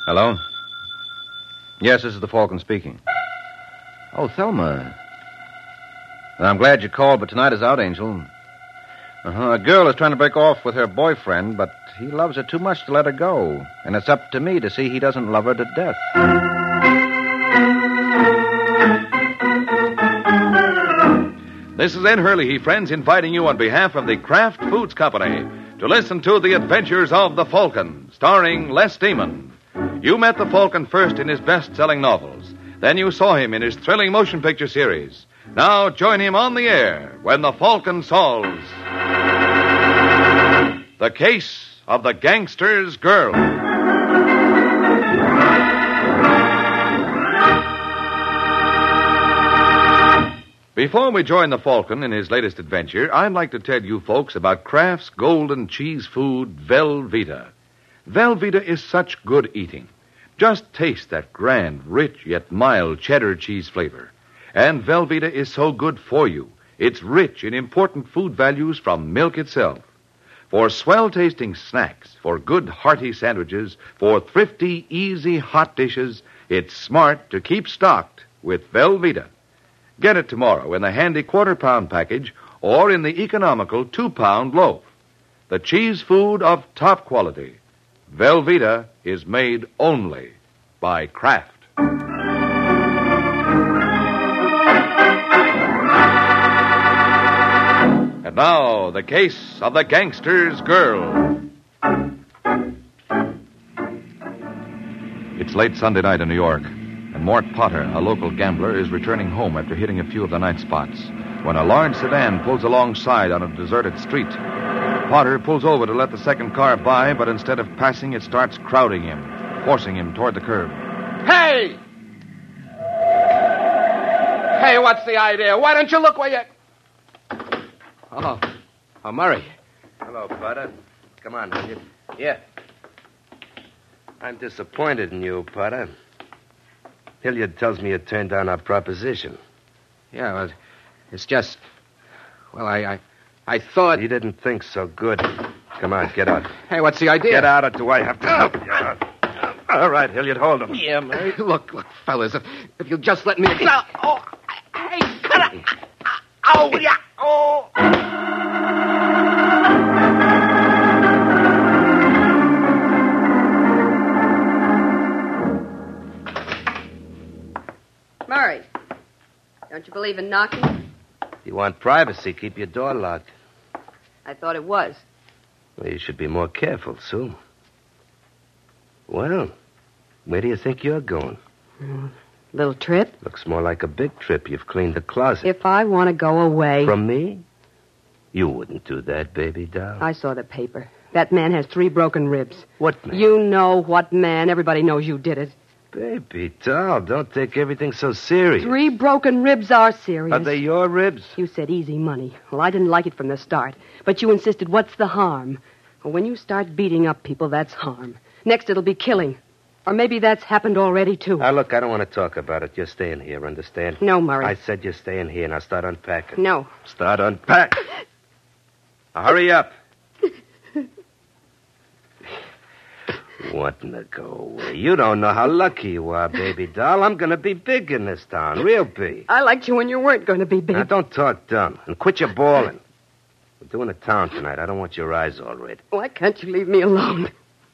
Hello? Yes, this is the Falcon speaking. Oh, Thelma. I'm glad you called, but tonight is out, Angel. A girl is trying to break off with her boyfriend, but he loves her too much to let her go. And it's up to me to see he doesn't love her to death. This is Ed Hurley, friends, inviting you on behalf of the Kraft Foods Company to listen to The Adventures of the Falcon, starring Les Demon. You met the Falcon first in his best-selling novels. Then you saw him in his thrilling motion picture series. Now join him on the air when the Falcon solves The Case of the Gangster's Girl. Before we join the Falcon in his latest adventure, I'd like to tell you folks about Kraft's golden cheese food, Velveeta. Velveeta is such good eating. Just taste that grand, rich, yet mild cheddar cheese flavor. And Velveeta is so good for you. It's rich in important food values from milk itself. For swell-tasting snacks, for good, hearty sandwiches, for thrifty, easy, hot dishes, it's smart to keep stocked with Velveeta. Get it tomorrow in the handy quarter-pound package or in the economical 2-pound loaf. The cheese food of top quality. Velveeta is made only by Kraft. And now, The Case of the Gangster's Girl. It's late Sunday night in New York, and Mort Potter, a local gambler, is returning home after hitting a few of the night spots when a large sedan pulls alongside on a deserted street. Potter pulls over to let the second car by, but instead of passing, it starts crowding him, forcing him toward the curb. Hey! Hey, what's the idea? Why don't you look where you... Oh, Murray. Hello, Potter. Come on, will you? Yeah. I'm disappointed in you, Potter. Hilliard tells me you turned down our proposition. Yeah, well, it's just... Well, I thought... You didn't think so good. Come on, get out. Hey, what's the idea? Get out, or do I have to help you out? All right, Hilliard, hold him. Yeah, Murray. Look, fellas, if you'll just let me... Oh, hey, cut it! Oh, yeah! Oh! Murray, don't you believe in knocking? You want privacy, keep your door locked. I thought it was. Well, you should be more careful, Sue. Well, where do you think you're going? Little trip? Looks more like a big trip. You've cleaned the closet. If I want to go away... From me? You wouldn't do that, baby doll. I saw the paper. That man has 3 broken ribs. What man? You know what man. Everybody knows you did it. Baby doll, don't take everything so serious. 3 broken ribs are serious. Are they your ribs? You said easy money. Well, I didn't like it from the start. But you insisted, what's the harm? Well, when you start beating up people, that's harm. Next, it'll be killing. Or maybe that's happened already, too. Now, look, I don't want to talk about it. You're staying here, understand? No, Murray. I said you're staying here. Now start unpacking. No. Start unpacking. Now, hurry up. Wanting to go away. You don't know how lucky you are, baby doll. I'm going to be big in this town. Real big. I liked you when you weren't going to be big. Now, don't talk dumb. And quit your bawling. We're doing a town tonight. I don't want your eyes all red. Why can't you leave me alone?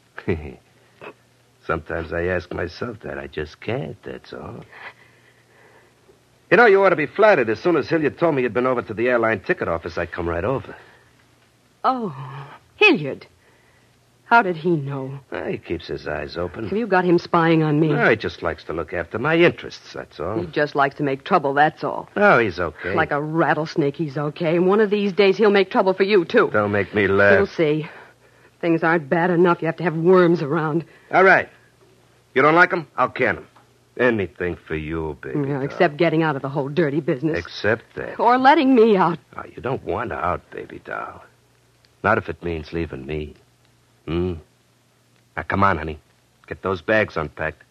Sometimes I ask myself that. I just can't, that's all. You know, you ought to be flattered. As soon as Hilliard told me he'd been over to the airline ticket office, I'd come right over. Oh, Hilliard. How did he know? He keeps his eyes open. Have you got him spying on me? He just likes to look after my interests, that's all. He just likes to make trouble, that's all. Oh, he's okay. Like a rattlesnake, he's okay. And one of these days, he'll make trouble for you, too. Don't make me laugh. You'll see. Things aren't bad enough. You have to have worms around. All right. You don't like him? I'll can him. Anything for you, baby. Yeah, except getting out of the whole dirty business. Except that. Or letting me out. Oh, you don't want out, baby doll. Not if it means leaving me. Now, come on, honey. Get those bags unpacked.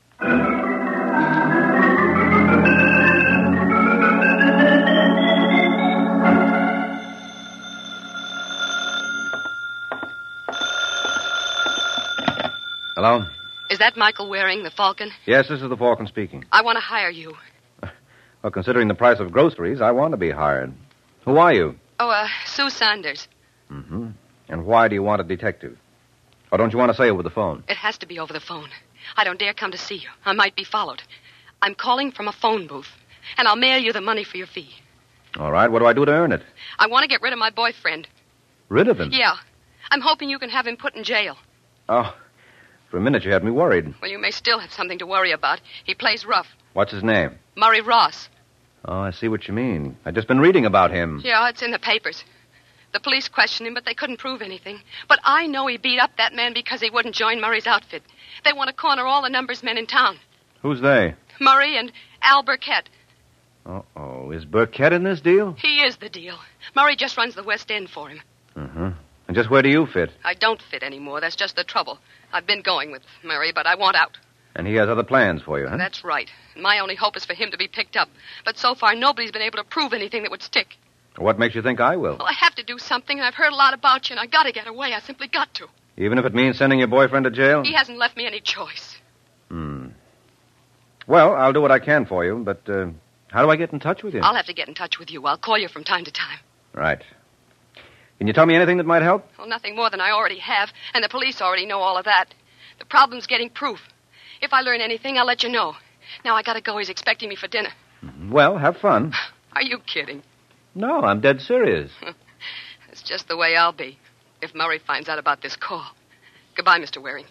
Hello? Is that Michael Waring, the Falcon? Yes, this is the Falcon speaking. I want to hire you. Well, considering the price of groceries, I want to be hired. Who are you? Oh, Sue Saunders. Mm-hmm. And why do you want a detective? Or don't you want to say over the phone? It has to be over the phone. I don't dare come to see you. I might be followed. I'm calling from a phone booth, and I'll mail you the money for your fee. All right, what do I do to earn it? I want to get rid of my boyfriend. Rid of him? Yeah. I'm hoping you can have him put in jail. Oh, for a minute you had me worried. Well, you may still have something to worry about. He plays rough. What's his name? Murray Ross. Oh, I see what you mean. I've just been reading about him. Yeah, it's in the papers. The police questioned him, but they couldn't prove anything. But I know he beat up that man because he wouldn't join Murray's outfit. They want to corner all the numbers men in town. Who's they? Murray and Al Burkett. Uh-oh. Is Burkett in this deal? He is the deal. Murray just runs the West End for him. Uh-huh. And just where do you fit? I don't fit anymore. That's just the trouble. I've been going with Murray, but I want out. And he has other plans for you, huh? That's right. My only hope is for him to be picked up. But so far, nobody's been able to prove anything that would stick. What makes you think I will? Well, I have to do something, and I've heard a lot about you, and I got to get away. I simply got to. Even if it means sending your boyfriend to jail? He hasn't left me any choice. Well, I'll do what I can for you, but how do I get in touch with you? I'll have to get in touch with you. I'll call you from time to time. Right. Can you tell me anything that might help? Well, nothing more than I already have, and the police already know all of that. The problem's getting proof. If I learn anything, I'll let you know. Now I gotta go. He's expecting me for dinner. Well, have fun. Are you kidding? No, I'm dead serious. It's just the way I'll be if Murray finds out about this call. Goodbye, Mr. Waring.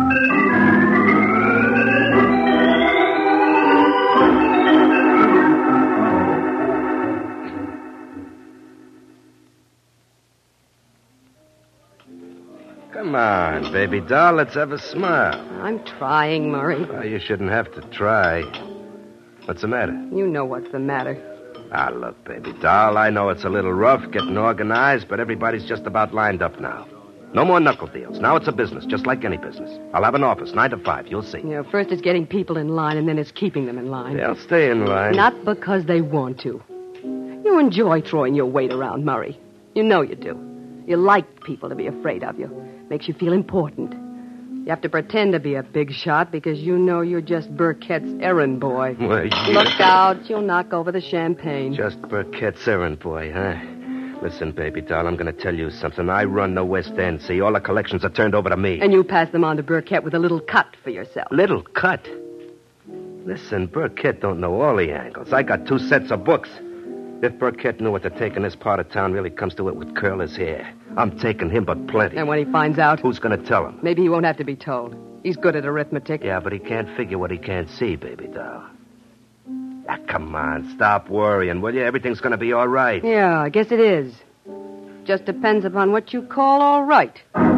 Come on, baby doll, let's have a smile. I'm trying, Murray. Well, you shouldn't have to try. What's the matter? You know what's the matter. Ah, look, baby doll, I know it's a little rough getting organized, but everybody's just about lined up now. No more knuckle deals. Now it's a business, just like any business. I'll have an office, 9 to 5, you'll see. You know, first it's getting people in line, and then it's keeping them in line. They'll stay in line. Not because they want to. You enjoy throwing your weight around, Murray. You know you do. You like people to be afraid of you. Makes you feel important. You have to pretend to be a big shot because you know you're just Burkett's errand boy. Well, Look out, you'll knock over the champagne. Just Burkett's errand boy, huh? Listen, baby doll, I'm going to tell you something. I run the West End, see? All the collections are turned over to me. And you pass them on to Burkett with a little cut for yourself. Little cut? Listen, Burkett don't know all the angles. I got 2 sets of books. If Burkett knew what to take in this part of town, really comes to it would curl his hair. I'm taking him, but plenty. And when he finds out? Who's going to tell him? Maybe he won't have to be told. He's good at arithmetic. Yeah, but he can't figure what he can't see, baby doll. Ah, come on, stop worrying, will you? Everything's going to be all right. Yeah, I guess it is. Just depends upon what you call all right.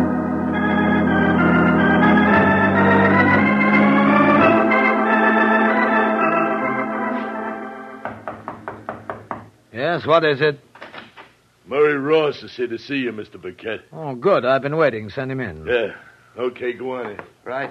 Yes, what is it? Murray Ross is here to see you, Mr. Burkett. Oh, good. I've been waiting. Send him in. Yeah. Okay, go on in. Right.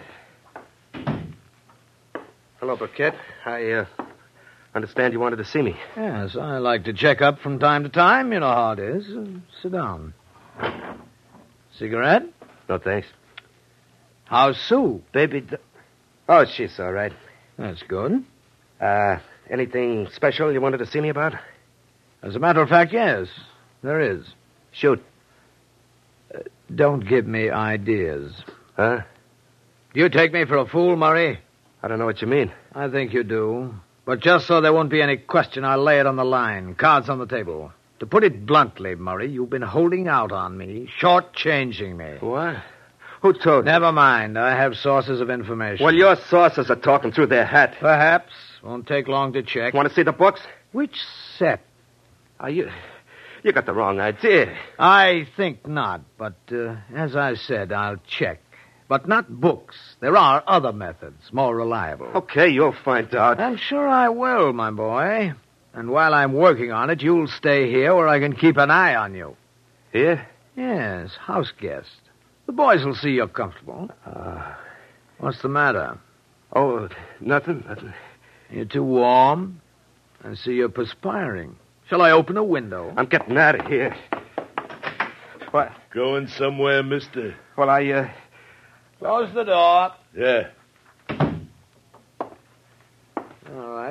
Hello, Burkett. I understand you wanted to see me. Yes, I like to check up from time to time. You know how it is. Sit down. Cigarette? No, thanks. How's Sue? Baby... Oh, she's all right. That's good. Anything special you wanted to see me about? As a matter of fact, yes, there is. Shoot. Don't give me ideas. Huh? Do you take me for a fool, Murray? I don't know what you mean. I think you do. But just so there won't be any question, I'll lay it on the line. Cards on the table. To put it bluntly, Murray, you've been holding out on me, shortchanging me. What? Who told you? Never mind. I have sources of information. Well, your sources are talking through their hat. Perhaps. Won't take long to check. Want to see the books? Which set? You got the wrong idea. I think not, but as I said, I'll check. But not books. There are other methods, more reliable. Okay, you'll find out. I'm sure I will, my boy. And while I'm working on it, you'll stay here where I can keep an eye on you. Here? Yes, house guest. The boys will see you're comfortable. What's the matter? Oh, nothing. You're too warm? I see you're perspiring. Shall I open a window? I'm getting out of here. What? Going somewhere, mister? Well, Close the door. Yeah.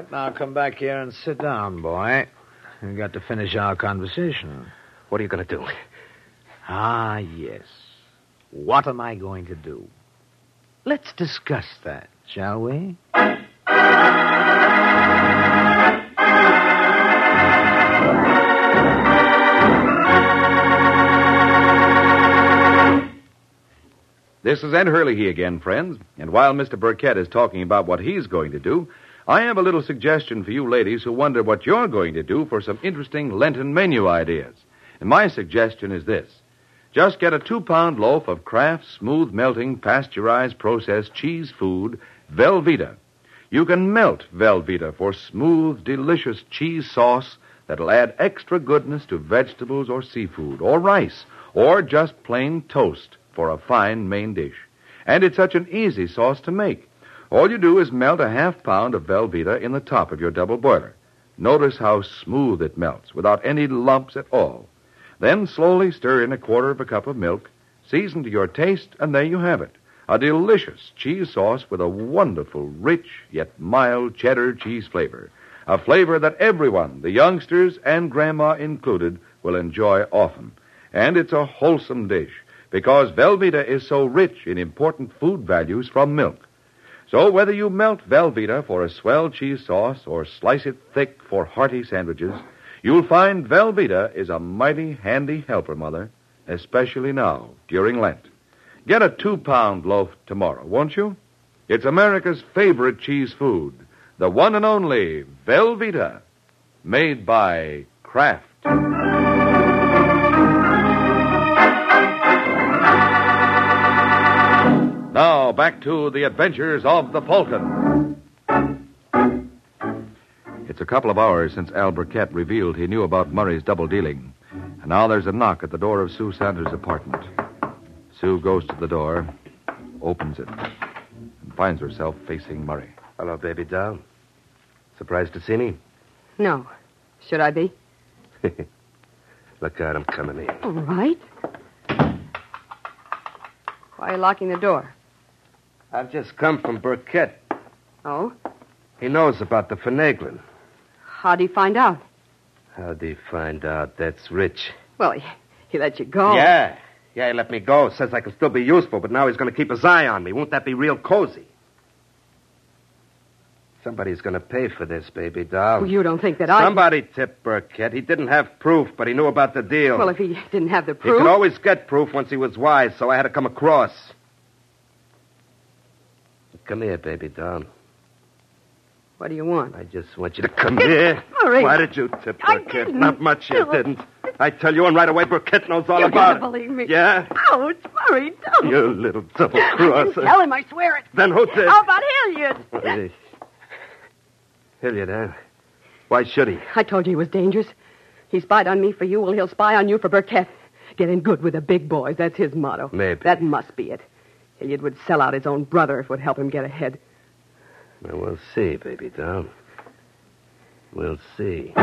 right, now come back here and sit down, boy. We've got to finish our conversation. What are you going to do? Ah, yes. What am I going to do? Let's discuss that, shall we? This is Ed Hurley again, friends. And while Mr. Burkett is talking about what he's going to do, I have a little suggestion for you ladies who wonder what you're going to do for some interesting Lenten menu ideas. And my suggestion is this. Just get a 2-pound loaf of Kraft smooth melting pasteurized processed cheese food, Velveeta. You can melt Velveeta for smooth, delicious cheese sauce that'll add extra goodness to vegetables or seafood or rice or just plain toast for a fine main dish. And it's such an easy sauce to make. All you do is melt a 1/2 pound of Velveeta in the top of your double boiler. Notice how smooth it melts without any lumps at all. Then slowly stir in 1/4 cup of milk, season to your taste, and there you have it. A delicious cheese sauce with a wonderful, rich, yet mild cheddar cheese flavor. A flavor that everyone, the youngsters and Grandma included, will enjoy often. And it's a wholesome dish, because Velveeta is so rich in important food values from milk. So whether you melt Velveeta for a swell cheese sauce or slice it thick for hearty sandwiches, you'll find Velveeta is a mighty handy helper, Mother, especially now, during Lent. Get a 2-pound loaf tomorrow, won't you? It's America's favorite cheese food, the one and only Velveeta, made by Kraft. Now, back to the adventures of the Falcon. It's a couple of hours since Al Burkett revealed he knew about Murray's double dealing. And now there's a knock at the door of Sue Sanders' apartment. Sue goes to the door, opens it, and finds herself facing Murray. Hello, baby doll. Surprised to see me? No. Should I be? Look out, I'm coming in. All right. Why are you locking the door? I've just come from Burkett. Oh? He knows about the finagling. How'd he find out? How'd he find out? That's Rich. Well, he let you go. Yeah, he let me go. Says I can still be useful, but now he's going to keep his eye on me. Won't that be real cozy? Somebody's going to pay for this, baby doll. Well, you don't think that Somebody tipped Burkett. He didn't have proof, but he knew about the deal. Well, if he didn't have the He proof... could always get proof once he was wise, so I had to come across. Come here, baby doll. What do you want? I just want you to come here. Murray. Why did you tip I Burkett? didn't. Not much you didn't. I tell you, and right away, Burkett knows all You about can't believe me. Yeah? Ouch, Murray, don't. You little double-crosser. Tell him, I swear it. Then who did? How about Hilliard? Hilliard, huh? Why should he? I told you he was dangerous. He spied on me for you. Well, he'll spy on you for Burkett. Getting good with the big boys. That's his motto. Maybe. That must be it. Hilliard would sell out his own brother if it would help him get ahead. Well, we'll see, baby doll. We'll see.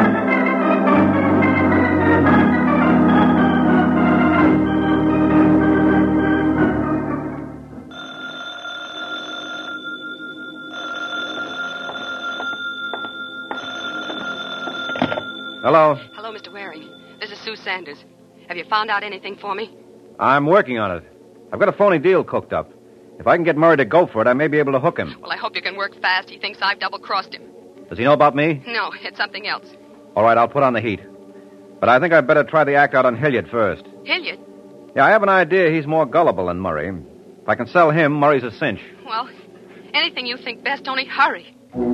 Hello. Hello, Mr. Waring. This is Sue Sanders. Have you found out anything for me? I'm working on it. I've got a phony deal cooked up. If I can get Murray to go for it, I may be able to hook him. Well, I hope you can work fast. He thinks I've double-crossed him. Does he know about me? No, it's something else. All right, I'll put on the heat. But I think I'd better try the act out on Hilliard first. Hilliard? Yeah, I have an idea he's more gullible than Murray. If I can sell him, Murray's a cinch. Well, anything you think best, only hurry.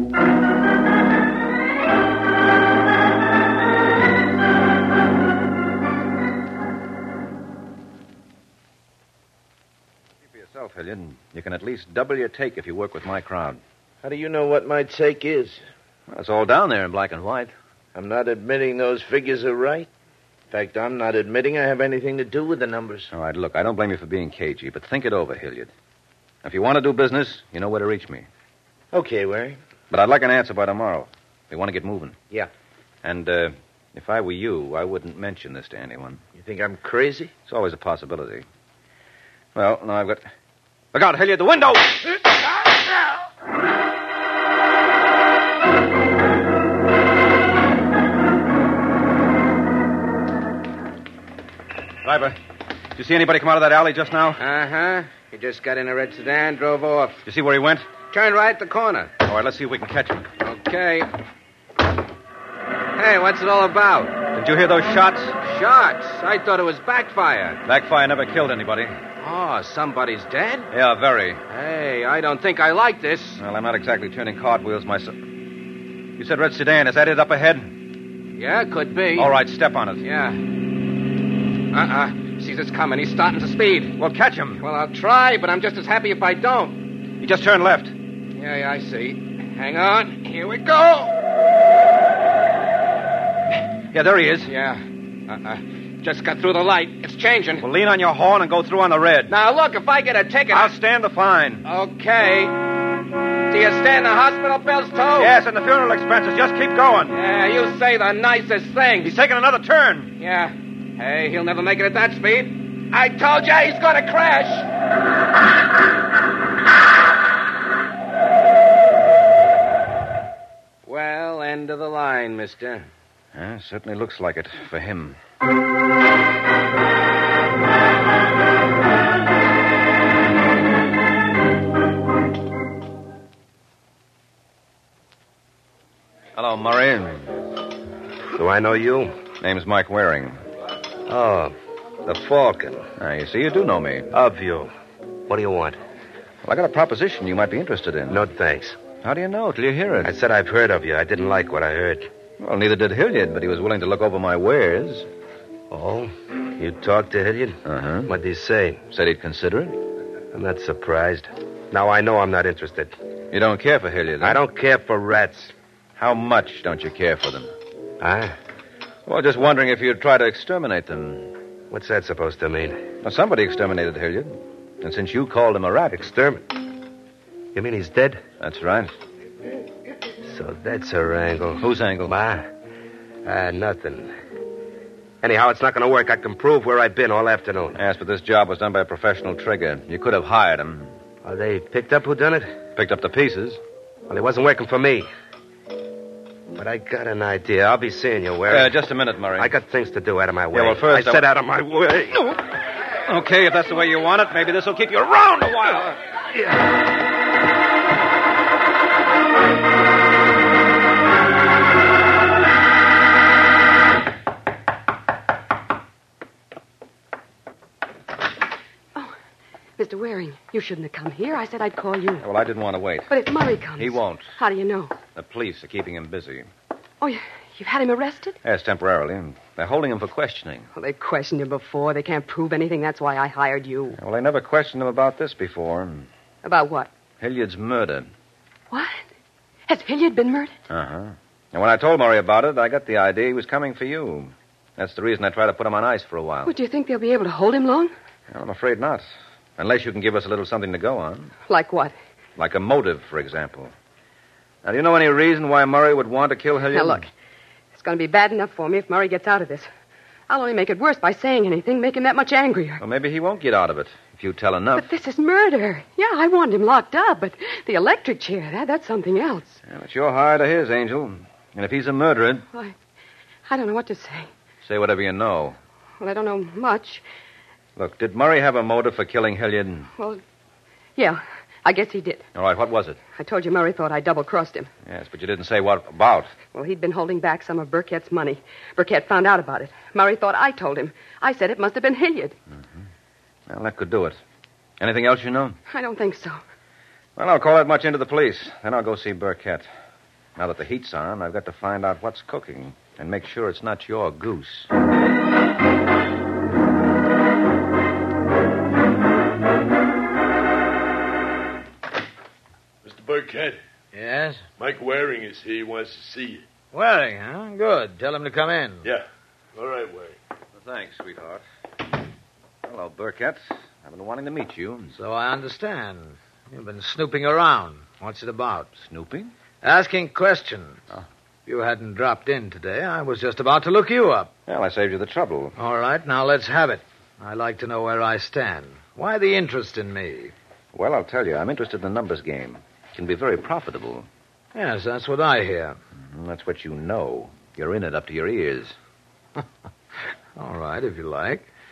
For yourself, Hilliard, you can at least double your take if you work with my crowd. How do you know what my take is? Well, it's all down there in black and white. I'm not admitting those figures are right. In fact, I'm not admitting I have anything to do with the numbers. All right, look, I don't blame you for being cagey, but think it over, Hilliard. If you want to do business, you know where to reach me. Okay, Waring. But I'd like an answer by tomorrow. We want to get moving. Yeah. And if I were you, I wouldn't mention this to anyone. You think I'm crazy? It's always a possibility. Well, now I've got... Look out, Hilliard, the window! Driver, did you see anybody come out of that alley just now? Uh-huh. He just got in a red sedan, drove off. Did you see where he went? Turned right at the corner. All right, let's see if we can catch him. Okay. Hey, what's it all about? Did you hear those shots? Shots? I thought it was backfire. Backfire never killed anybody. Oh, somebody's dead? Yeah, very. Hey, I don't think I like this. Well, I'm not exactly turning cartwheels myself. You said red sedan. Is that it up ahead? Yeah, could be. All right, step on it. Yeah. Sees us coming. He's starting to speed. Well, catch him. Well, I'll try, but I'm just as happy if I don't. He just turned left. Yeah, I see. Hang on. Here we go. Yeah, there he is. Yeah. Just got through the light. It's changing. Well, lean on your horn and go through on the red. Now, look, if I get a ticket... I'll stand the fine. Okay. Do you stand the hospital bills, too? Yes, and the funeral expenses. Just keep going. Yeah, you say the nicest things. He's taking another turn. Yeah. Hey, he'll never make it at that speed. I told you he's going to crash. Well, end of the line, mister. Yeah, certainly looks like it for him. Hello, Murray. Do I know you? Name's Mike Waring. Oh, the Falcon. You see, you do know me. Of you. What do you want? Well, I got a proposition you might be interested in. No, thanks. How do you know till you hear it? I said I've heard of you. I didn't like what I heard. Well, neither did Hilliard, but he was willing to look over my wares. Oh? You talked to Hilliard? Uh-huh. What'd he say? Said he'd consider it. I'm not surprised. Now I know I'm not interested. You don't care for Hilliard, huh? I don't care for rats. How much don't you care for them? Huh? Well, just wondering if you'd try to exterminate them. What's that supposed to mean? Well, somebody exterminated Hilliard. And since you called him a rat... You mean he's dead? That's right. So that's her angle. Whose angle? Nothing. Anyhow, it's not going to work. I can prove where I've been all afternoon. Yes, but this job was done by a professional trigger. You could have hired him. Are they picked up who done it? Picked up the pieces. Well, he wasn't working for me. But I got an idea. I'll be seeing you, Waring. Just a minute, Murray. I got things to do out of my way. Yeah, well, first... I said out of my way. Okay, if that's the way you want it, maybe this will keep you around a while. Mr. Waring, you shouldn't have come here. I said I'd call you. Well, I didn't want to wait. But if Murray comes... He won't. How do you know? The police are keeping him busy. Oh, you've had him arrested? Yes, temporarily. They're holding him for questioning. Well, they questioned him before. They can't prove anything. That's why I hired you. Well, they never questioned him about this before. About what? Hilliard's murder. What? Has Hilliard been murdered? Uh-huh. And when I told Murray about it, I got the idea he was coming for you. That's the reason I tried to put him on ice for a while. Would you think they'll be able to hold him long? Well, I'm afraid not. Unless you can give us a little something to go on. Like what? Like a motive, for example. Now, do you know any reason why Murray would want to kill Hilliard? Now, look. It's going to be bad enough for me if Murray gets out of this. I'll only make it worse by saying anything, make him that much angrier. Well, maybe he won't get out of it if you tell enough. But this is murder. Yeah, I want him locked up, but the electric chair, that's something else. Well, it's your hire to his, Angel. And if he's a murderer... Well, I don't know what to say. Say whatever you know. Well, I don't know much. Look, did Murray have a motive for killing Hilliard? Well, yeah, I guess he did. All right, what was it? I told you Murray thought I double-crossed him. Yes, but you didn't say what about. Well, he'd been holding back some of Burkett's money. Burkett found out about it. Murray thought I told him. I said it must have been Hilliard. Mm-hmm. Well, that could do it. Anything else you know? I don't think so. Well, I'll call that much into the police. Then I'll go see Burkett. Now that the heat's on, I've got to find out what's cooking and make sure it's not your goose. Burkett. Yes? Mike Waring is here. He wants to see you. Waring, huh? Good. Tell him to come in. Yeah. All right, Waring. Well, thanks, sweetheart. Hello, Burkett. I've been wanting to meet you. So I understand. You've been snooping around. What's it about? Snooping? Asking questions. Oh. If you hadn't dropped in today, I was just about to look you up. Well, I saved you the trouble. All right, now let's have it. I'd like to know where I stand. Why the interest in me? Well, I'll tell you. I'm interested in the numbers game. It can be very profitable. Yes, that's what I hear. That's what you know. You're in it up to your ears. All right, if you like.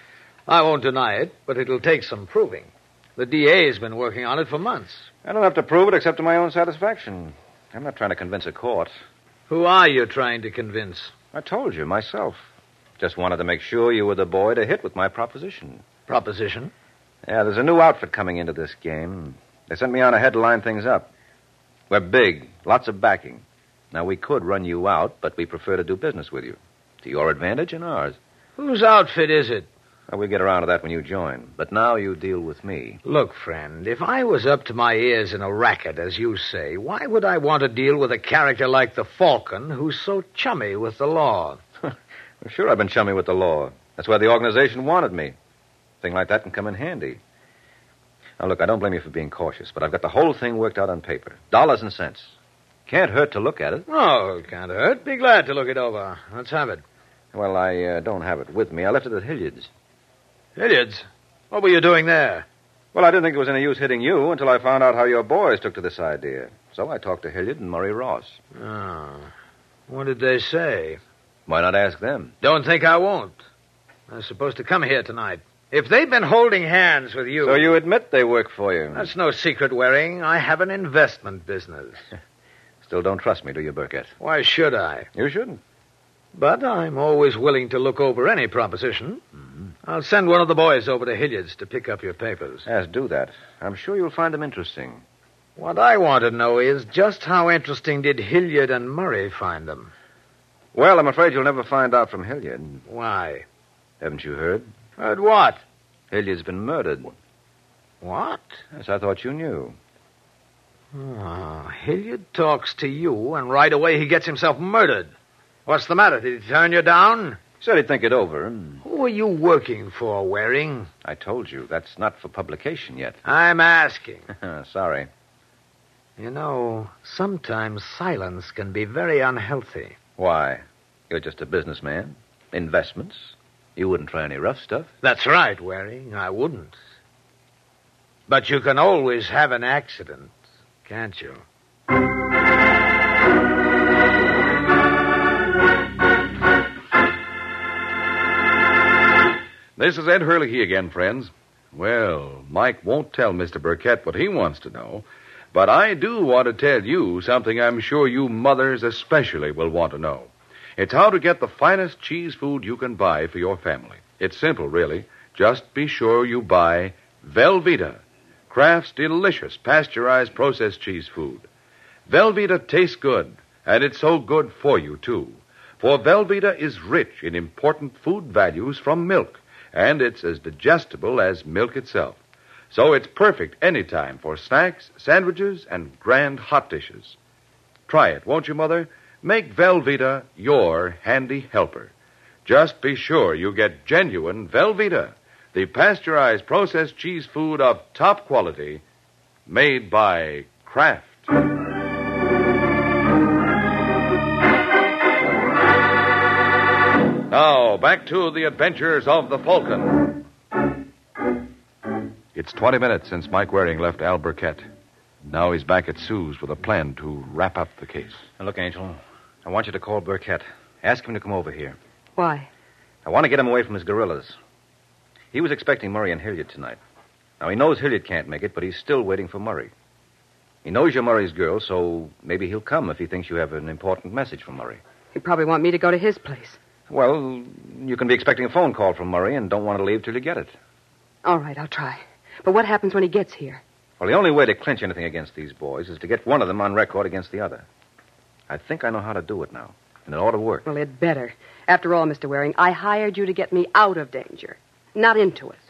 I won't deny it, but it'll take some proving. The DA's been working on it for months. I don't have to prove it except to my own satisfaction. I'm not trying to convince a court. Who are you trying to convince? I told you, myself. Just wanted to make sure you were the boy to hit with my proposition. Proposition? Yeah, there's a new outfit coming into this game. They sent me on ahead to line things up. We're big, lots of backing. Now, we could run you out, but we prefer to do business with you. To your advantage and ours. Whose outfit is it? Well, we'll get around to that when you join. But now you deal with me. Look, friend, if I was up to my ears in a racket, as you say, why would I want to deal with a character like the Falcon who's so chummy with the law? Well, sure, I've been chummy with the law. That's why the organization wanted me. A thing like that can come in handy. Now, look, I don't blame you for being cautious, but I've got the whole thing worked out on paper. Dollars and cents. Can't hurt to look at it. Oh, it can't hurt. Be glad to look it over. Let's have it. Well, I don't have it with me. I left it at Hilliard's. Hilliard's? What were you doing there? Well, I didn't think there was any use hitting you until I found out how your boys took to this idea. So I talked to Hilliard and Murray Ross. Oh. What did they say? Why not ask them? Don't think I won't. I was supposed to come here tonight. If they've been holding hands with you... So you admit they work for you? That's no secret, Waring. I have an investment business. Still don't trust me, do you, Burkett? Why should I? You shouldn't. But I'm always willing to look over any proposition. Mm-hmm. I'll send one of the boys over to Hilliard's to pick up your papers. Yes, do that. I'm sure you'll find them interesting. What I want to know is just how interesting did Hilliard and Murray find them? Well, I'm afraid you'll never find out from Hilliard. Why? Haven't you heard? Heard what? Hilliard's been murdered. What? Yes, I thought you knew. Oh, Hilliard talks to you, and right away he gets himself murdered. What's the matter? Did he turn you down? He said he'd think it over. Who are you working for, Waring? I told you, that's not for publication yet. I'm asking. Sorry. You know, sometimes silence can be very unhealthy. Why? You're just a businessman. Investments. You wouldn't try any rough stuff. That's right, Waring. I wouldn't. But you can always have an accident, can't you? This is Ed Hurley again, friends. Well, Mike won't tell Mr. Burkett what he wants to know, but I do want to tell you something I'm sure you mothers especially will want to know. It's how to get the finest cheese food you can buy for your family. It's simple, really. Just be sure you buy Velveeta, Kraft's delicious pasteurized processed cheese food. Velveeta tastes good, and it's so good for you, too. For Velveeta is rich in important food values from milk, and it's as digestible as milk itself. So it's perfect anytime for snacks, sandwiches, and grand hot dishes. Try it, won't you, Mother? Make Velveeta your handy helper. Just be sure you get genuine Velveeta, the pasteurized processed cheese food of top quality, made by Kraft. Now, back to the adventures of the Falcon. It's 20 minutes since Mike Waring left Al Burkett. Now he's back at Sue's with a plan to wrap up the case. Now, look, Angel, I want you to call Burkett. Ask him to come over here. Why? I want to get him away from his guerrillas. He was expecting Murray and Hilliard tonight. Now, he knows Hilliard can't make it, but he's still waiting for Murray. He knows you're Murray's girl, so maybe he'll come if he thinks you have an important message from Murray. He'd probably want me to go to his place. Well, you can be expecting a phone call from Murray and don't want to leave till you get it. All right, I'll try. But what happens when he gets here? Well, the only way to clinch anything against these boys is to get one of them on record against the other. I think I know how to do it now, and it ought to work. Well, it better. After all, Mr. Waring, I hired you to get me out of danger, not into it.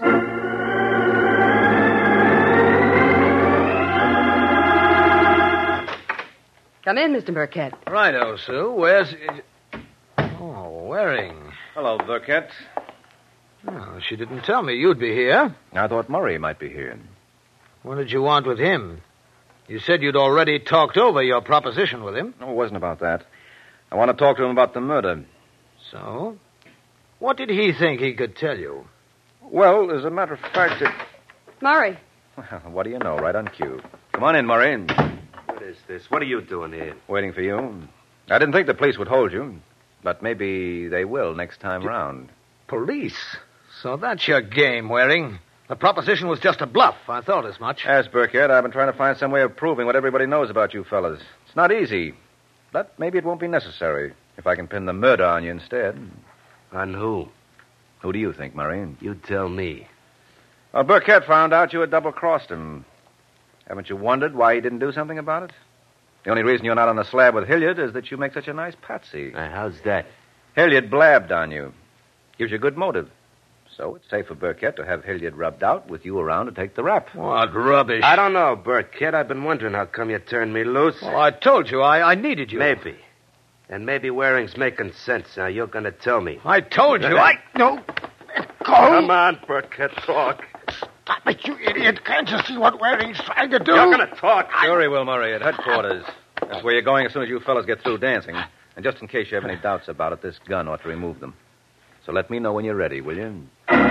Come in, Mr. Burkett. Righto, Sue. Where's... Oh, Waring. Hello, Burkett. Oh, she didn't tell me you'd be here. I thought Murray might be here. What did you want with him? You said you'd already talked over your proposition with him. No, it wasn't about that. I want to talk to him about the murder. So? What did he think he could tell you? Well, as a matter of fact, Murray. Well, what do you know? Right on cue. Come on in, Murray. What is this? What are you doing here? Waiting for you. I didn't think the police would hold you, but maybe they will next time round. Police? So that's your game, Waring. The proposition was just a bluff. I thought as much. Yes, Burkett, I've been trying to find some way of proving what everybody knows about you fellas. It's not easy, but maybe it won't be necessary if I can pin the murder on you instead. On who? Who do you think, Murray? You tell me. Well, Burkett found out you had double-crossed him. Haven't you wondered why he didn't do something about it? The only reason you're not on the slab with Hilliard is that you make such a nice patsy. How's that? Hilliard blabbed on you. Gives you good motive. So it's safe for Burkett to have Hilliard rubbed out with you around to take the rap. What rubbish. I don't know, Burkett. I've been wondering how come you turned me loose. Well, I told you. I needed you. Maybe. And maybe Waring's making sense. Now, you're going to tell me. I told you. No. Go. Come on, Burkett, talk. Stop it, you idiot. Can't you see what Waring's trying to do? You're going to talk. Sure he will, Murray, at headquarters. That's where you're going as soon as you fellas get through dancing. And just in case you have any doubts about it, this gun ought to remove them. So let me know when you're ready, will you?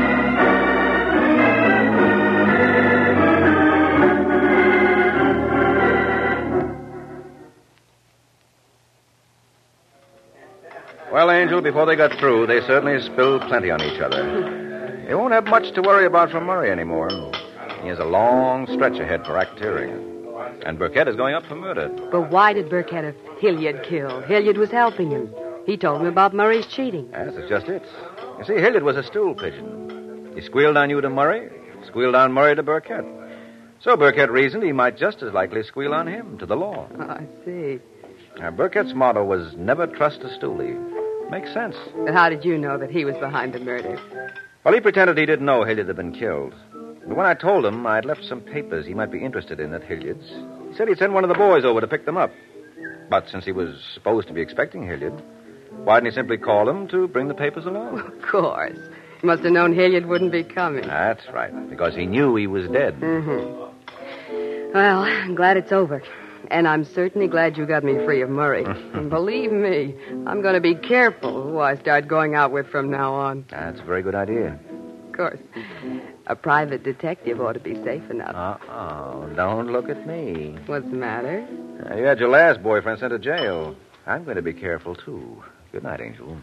Well, Angel, before they got through, they certainly spilled plenty on each other. They won't have much to worry about from Murray anymore. He has a long stretch ahead for racketeering. And Burkett is going up for murder. But why did Burkett have Hilliard killed? Hilliard was helping him. He told him about Murray's cheating. Yes, that's just it. You see, Hilliard was a stool pigeon. He squealed on you to Murray, squealed on Murray to Burkett. So Burkett reasoned he might just as likely squeal on him to the law. Oh, I see. Now, Burkett's motto was never trust a stoolie. Makes sense. But how did you know that he was behind the murder? Well, he pretended he didn't know Hilliard had been killed. But when I told him I'd left some papers he might be interested in at Hilliard's, he said he'd send one of the boys over to pick them up. But since he was supposed to be expecting Hilliard, why didn't he simply call him to bring the papers along? Of course. He must have known Hilliard wouldn't be coming. That's right, because he knew he was dead. Mm-hmm. Well, I'm glad it's over. And I'm certainly glad you got me free of Murray. And believe me, I'm going to be careful who I start going out with from now on. That's a very good idea. Of course. A private detective ought to be safe enough. Don't look at me. What's the matter? You had your last boyfriend sent to jail. I'm going to be careful, too. Good night, Angel.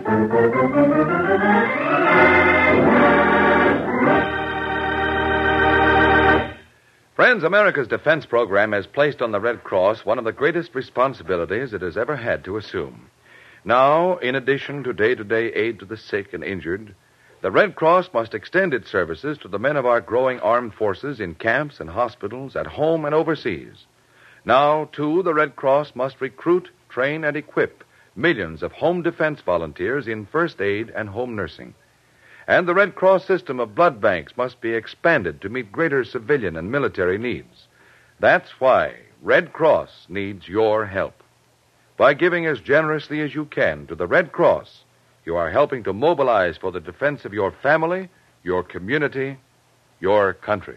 Friends, America's defense program has placed on the Red Cross one of the greatest responsibilities it has ever had to assume. Now, in addition to day-to-day aid to the sick and injured, the Red Cross must extend its services to the men of our growing armed forces in camps and hospitals, at home and overseas. Now, too, the Red Cross must recruit, train, and equip millions of home defense volunteers in first aid and home nursing. And the Red Cross system of blood banks must be expanded to meet greater civilian and military needs. That's why Red Cross needs your help. By giving as generously as you can to the Red Cross, you are helping to mobilize for the defense of your family, your community, your country.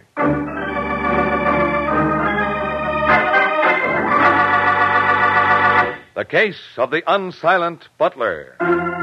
The Case of the Unsilent Butler.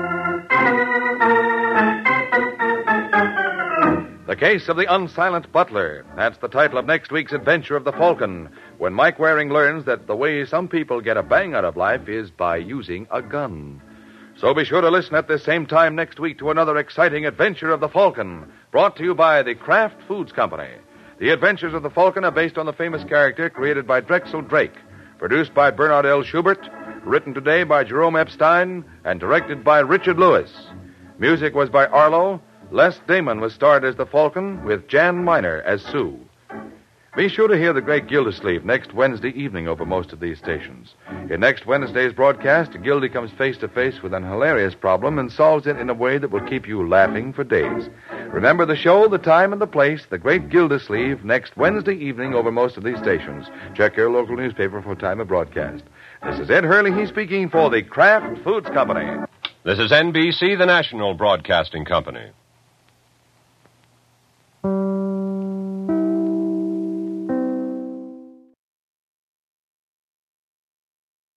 The Case of the Unsilent Butler. That's the title of next week's adventure of the Falcon, when Mike Waring learns that the way some people get a bang out of life is by using a gun. So be sure to listen at this same time next week to another exciting adventure of the Falcon, brought to you by the Kraft Foods Company. The Adventures of the Falcon are based on the famous character created by Drexel Drake, produced by Bernard L. Schubert, written today by Jerome Epstein, and directed by Richard Lewis. Music was by Arlo. Les Damon was starred as the Falcon, with Jan Miner as Sue. Be sure to hear The Great Gildersleeve next Wednesday evening over most of these stations. In next Wednesday's broadcast, Gildy comes face to face with an hilarious problem and solves it in a way that will keep you laughing for days. Remember the show, the time, and the place, The Great Gildersleeve, next Wednesday evening over most of these stations. Check your local newspaper for time of broadcast. This is Ed Hurley, speaking for the Kraft Foods Company. This is NBC, the national broadcasting company.